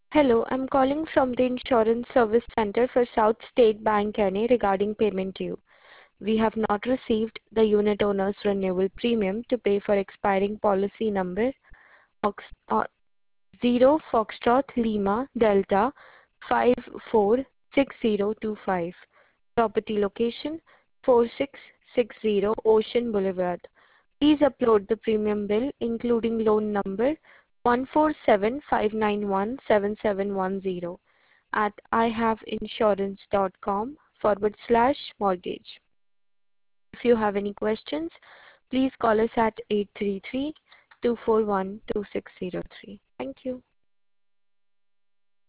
Hello, I'm calling from the Insurance Service Center for South State Bank NA regarding payment due. We have not received the unit owner's renewal premium to pay for expiring policy number 0 Foxtrot Lima Delta 546025. Property location 4660 Ocean Boulevard. Please upload the premium bill including loan number 14759177710 at ihaveinsurance.com/mortgage. If you have any questions, please call us at 833-241-2603. Thank you.